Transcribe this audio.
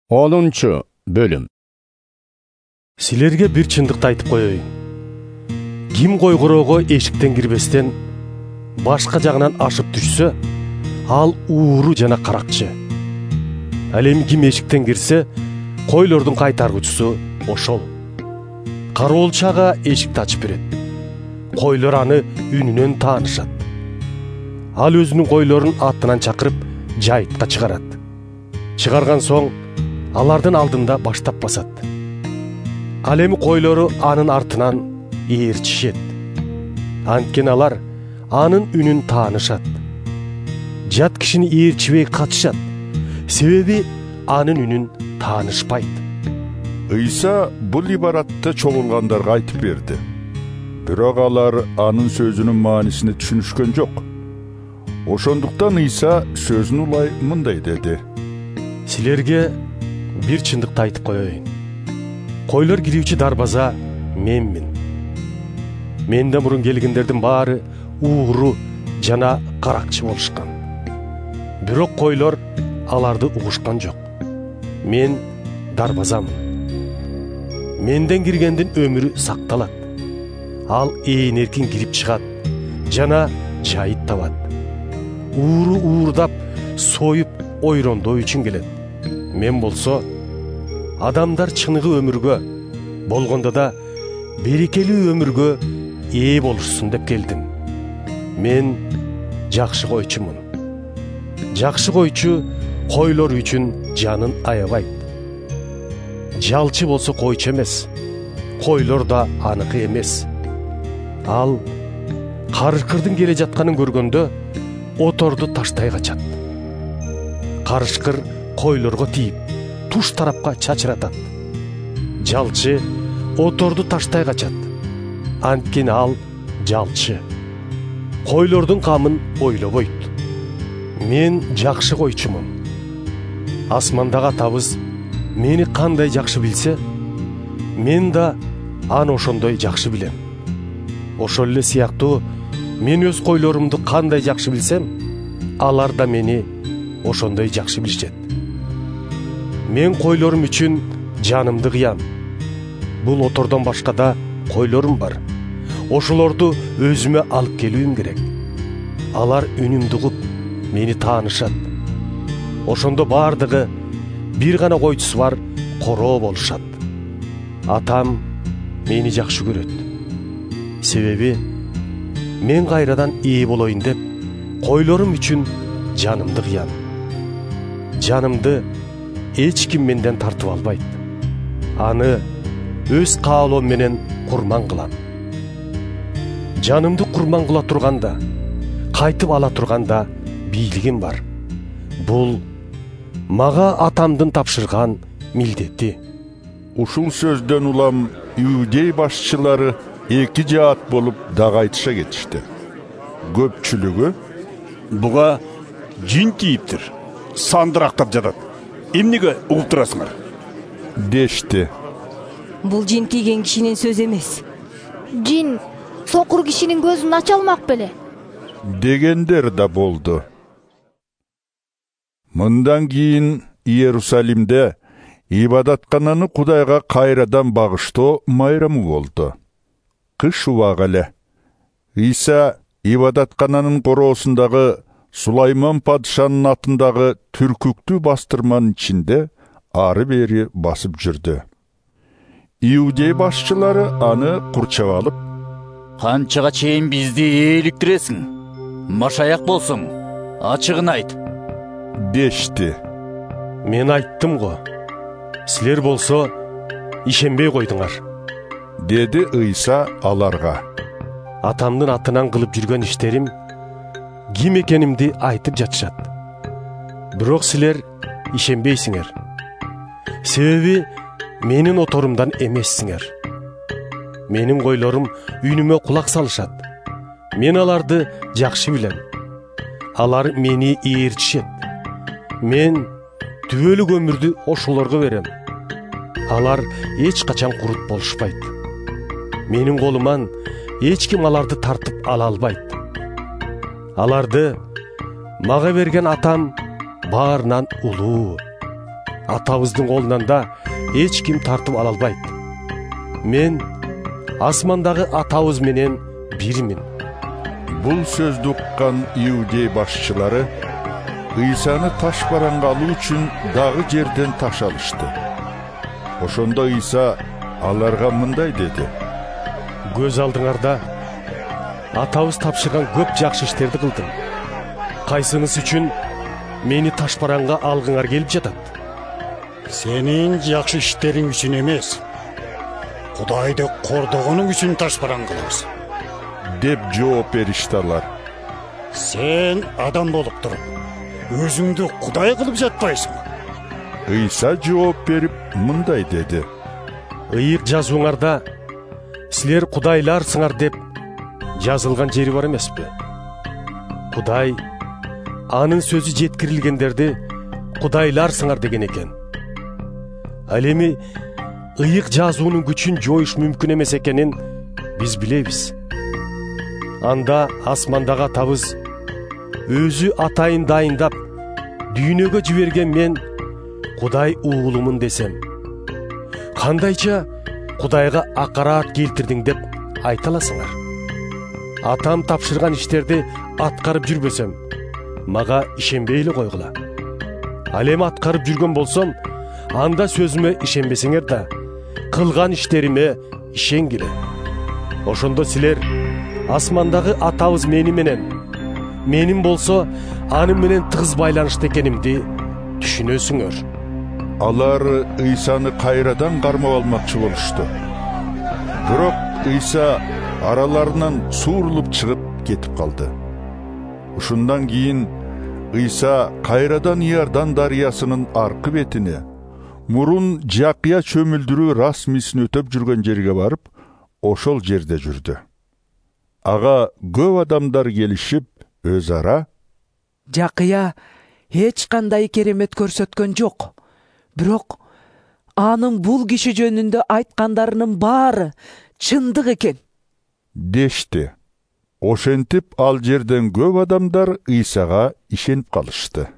10 bölüm. Силерге бир чындыкты айтып коеюн. Ким койгороого эшиктен кирбестен башка жагынан ашып түшсө, ал ууру жана каракчы. Ал эми ким эшиктен кирсе, койлордун кайтаргычысы ошол. Кароолчу ага эшикти ачып берет. Койлор аны үнүнөн таанышат. Ал өзүнүн койлорун атынан чакырып, жайытка чыгарат. Чыгарган соң алардын алдында баштап басат. Ал эми койлору анын артынан ээрчишет. Анткени алар анын үнүн таанышат. Жат кишини ээрчибей качышат, себеби анын үнүн таанышпайт. Ыйса бул ибаратты чогулгандарга айтып берди. Бирок алар анын сөзүнүн маанисин түшүнүшкөн жок. Ошондуктан Ыйса сөзүн улай мындай деди: Силерге бир чындыкты айтып коеюн. Койлор кирүүчү дарбаза менмин. Менден мурун келгендердин баары ууру жана каракчы болушкан. Бирок койлор аларды угушкан жок. Мен дарбазамын. Менден киргендин өмүрү сакталат. Ал ээн эркин кирип чыгат жана жайыт табат. Ууру уурдап, союп, ойрондоо үчүн келет. Мен болсо, адамдар чыныгы өмүргө, болгондо да берекелүү өмүргө ээ болушсун деп келдим. Мен жакшы койчумун. Жакшы койчу койлор үчүн жанын аябайт. Жалчы болсо койчу эмес, койлор да аныкы эмес. Ал карышкырдын келе жатканын көргөндө оторду таштай качат. Карышкыр койлорго тийип, туш тарапка чачыратат. Жалчы оторду таштай качат. Анткени ал жалчы. Койлордун камын ойлобойт. Мен жакшы койчумун. Асмандагы атабыз мени кандай жакшы билсе, мен да аны ошондой жакшы билем. Ошол эле сыяктуу мен өз койлорумду кандай жакшы билсем, алар да мени ошондой жакшы билишет. Мен койлорум үчүн жанымды кыям. Бул отордон башка да койлорум бар. Ошолорду өзүмө алып келүүм керек. Алар үнүмдү угуп, мени таанышат. Ошондо бардыгы бир гана койчусу бар короо болушат. Атам мени жакшы көрөт. Себеби мен кайрадан ээ болоюн деп, койлорум үчүн жанымды кыям. Жанымды эч ким менден тартып албайт. Аны өз каалоом менен курман кылам. Жанымды курман кыла турганда, кайтып ала турганда бийлигим бар. Бул мага атамдын тапшырган милдети. Ушул сөздөн улам иудей башчылары эки жаат болуп дагы айтыша кетишти. Көпчүлүгү: буга жин тийиптир, сандырактап жатат. Эмнеге угуп турасыңар? дешти. Бул жин тийген кишинин сөзү эмес. Жин сокур кишинин көзүн ача алмак беле? Дегендер да болду. Мындан кийин Иерусалимде ибадаткананы Кудайга кайрадан багыштоо майрамы болду. Кыш убагы эле. Ыйса ибадаткананын короосундагы Сулайман падышанын атындагы түркүктүү бастырманын ичинде ары-бери басып жүрдү. Иудей башчылары аны курчап алып: «Канчага чейин бизди ээликтиресиң? Машаяк болсоң, ачыгын айт», дешти. Мен айттым го. Силер болсо ишенбей койдуңар, деди Ыйса аларга. Атамдын атынан кылып жүргөн иштерим ким экенимди айтып жатышат. Бирок силер ишенбейсиңер. Себеби менин оторумдан эмессиңер. Менин койлорум үнүмө кулак салышат. Мен аларды жакшы билем. Алар мени ээрчишет. Мен түбөлүк өмүрдү ошолорго берем. Алар эч качан курут болушпайт. Менин колуман эч ким аларды тартып ала албайт. Аларды мага берген атам баарынан улуу. атабыздың қолынан да эч ким тартып ала албайт. Мен асмандағы атабыз менен бирмин. Бул сөздү уккан иудей башчылары Ыйсаны таш бараңга алуу үчүн дагы жерден таш алышты. Ошондо Ыйса аларга мындай деди: Көз алдыңарда атабыз тапшырган көп жакшы иштерди кылдым. Кайсыңыз үчүн мени таш бараңга алгыңар келип жатат? Сенин жакшы иштериң үчүн эмес, Кудайды кордогонуң үчүн таш бараң кылабыз деп жооп беришти алар. Сен адам болуп туруп, өзүңдү Кудай кылып жатпайсың. Ыйса жооп берип мындай деди: Ыйык жазууңарда силер кудайларсыңар деп жазылган жери бар эмеспи? Кудай анын сөзү жеткирилгендерди кудайларсыңар деген экен. Ал эми ыйык жазуунун күчүн жоюш мүмкүн эмес экенин биз билебиз. Анда асмандагы атабыз өзү атайын дайындап дүйнөгө жиберген мен Кудай уулумун десем, кандайча Кудайга акарат келтирдиң деп айта аласыңар? Атам тапшырган иштерди аткарып жүрбөсөм, мага ишенбей эле койгула. Ал эми аткарып жүргөн болсом, анда сөзүмө ишенбесеңер да, кылган иштериме ишенгиле. Ошондо силер асмандагы атабыз мени менен, менин болсо анын менен тыгыз байланышта экенимди түшүнөсүңөр. Алар Ыйсаны кайрадан кармап алмакчы болушту. Бирок Ыйса араларынан суурулуп чыгып кетип калды. Ушундан кийин Ыйса кайрадан Иордан дарыясынын аркы бетине, мурун жакыя чөмүлдүрүү расмисин өтөп жүргөн жерге барып, ошол жерде жүрдү. Ага көп адамдар келишип, өз ара: Жакыя эч кандай керемет көрсөткөн жок. Бирок анын бул киши жөнүндө айткандарынын баары чындык экен дешти. Ошентип ал жерден көп адамдар Ыйсага ишенип калышты.